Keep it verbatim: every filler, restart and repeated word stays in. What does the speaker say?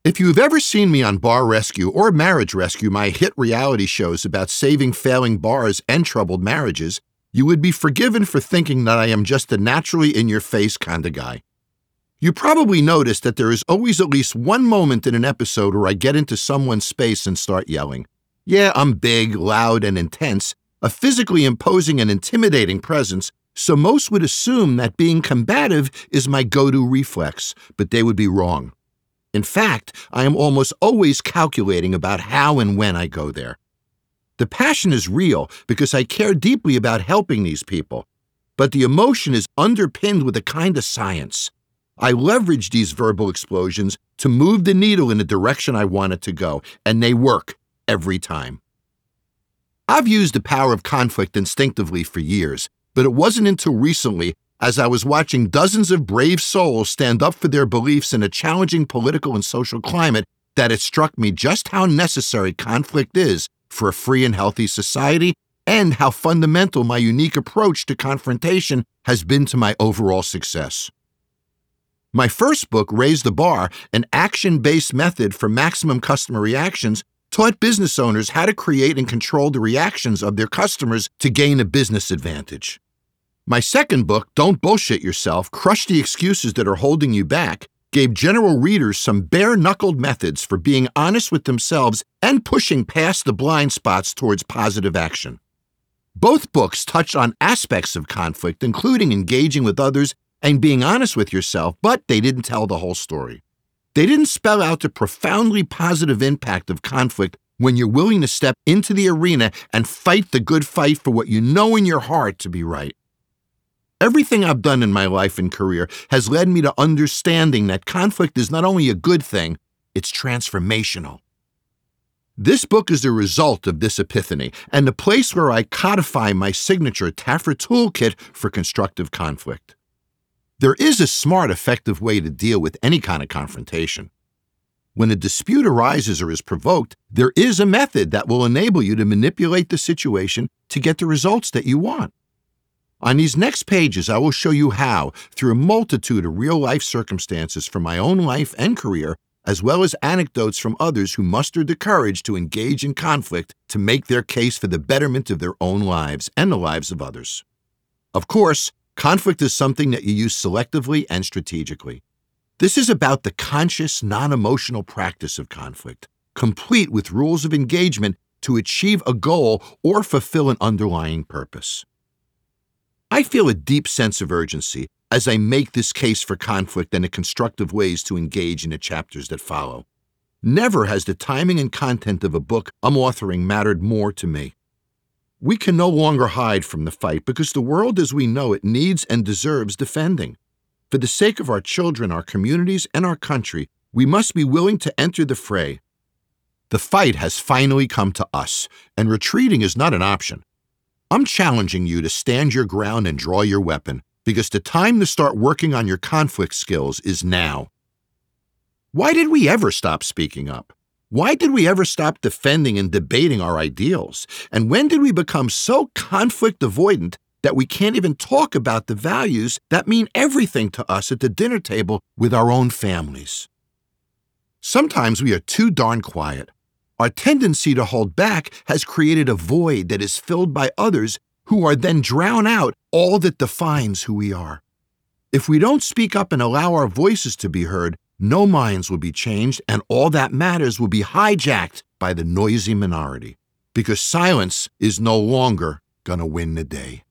If you've ever seen me on Bar Rescue or Marriage Rescue, my hit reality shows about saving failing bars and troubled marriages, you would be forgiven for thinking that I am just a naturally in-your-face kind of guy. You probably noticed that there is always at least one moment in an episode where I get into someone's space and start yelling. Yeah, I'm big, loud, and intense, a physically imposing and intimidating presence, so most would assume that being combative is my go-to reflex, but they would be wrong. In fact, I am almost always calculating about how and when I go there. The passion is real because I care deeply about helping these people, but the emotion is underpinned with a kind of science. I leverage these verbal explosions to move the needle in the direction I want it to go, and they work every time. I've used the power of conflict instinctively for years, but it wasn't until recently, as I was watching dozens of brave souls stand up for their beliefs in a challenging political and social climate, that it struck me just how necessary conflict is for a free and healthy society, and how fundamental my unique approach to confrontation has been to my overall success. My first book, Raise the Bar, an action-based method for maximum customer reactions, taught business owners how to create and control the reactions of their customers to gain a business advantage. My second book, Don't Bullshit Yourself, Crush the Excuses That Are Holding You Back, gave general readers some bare-knuckled methods for being honest with themselves and pushing past the blind spots towards positive action. Both books touched on aspects of conflict, including engaging with others and being honest with yourself, but they didn't tell the whole story. They didn't spell out the profoundly positive impact of conflict when you're willing to step into the arena and fight the good fight for what you know in your heart to be right. Everything I've done in my life and career has led me to understanding that conflict is not only a good thing, it's transformational. This book is the result of this epiphany and the place where I codify my signature Taffer toolkit for constructive conflict. There is a smart, effective way to deal with any kind of confrontation. When a dispute arises or is provoked, there is a method that will enable you to manipulate the situation to get the results that you want. On these next pages, I will show you how, through a multitude of real-life circumstances from my own life and career, as well as anecdotes from others who mustered the courage to engage in conflict to make their case for the betterment of their own lives and the lives of others. Of course, conflict is something that you use selectively and strategically. This is about the conscious, non-emotional practice of conflict, complete with rules of engagement to achieve a goal or fulfill an underlying purpose. I feel a deep sense of urgency as I make this case for conflict and the constructive ways to engage in the chapters that follow. Never has the timing and content of a book I'm authoring mattered more to me. We can no longer hide from the fight because the world as we know it needs and deserves defending. For the sake of our children, our communities, and our country, we must be willing to enter the fray. The fight has finally come to us, and retreating is not an option. I'm challenging you to stand your ground and draw your weapon, because the time to start working on your conflict skills is now. Why did we ever stop speaking up? Why did we ever stop defending and debating our ideals? And when did we become so conflict avoidant that we can't even talk about the values that mean everything to us at the dinner table with our own families? Sometimes we are too darn quiet. Our tendency to hold back has created a void that is filled by others who are then drown out all that defines who we are. If we don't speak up and allow our voices to be heard, no minds will be changed and all that matters will be hijacked by the noisy minority, because silence is no longer going to win the day.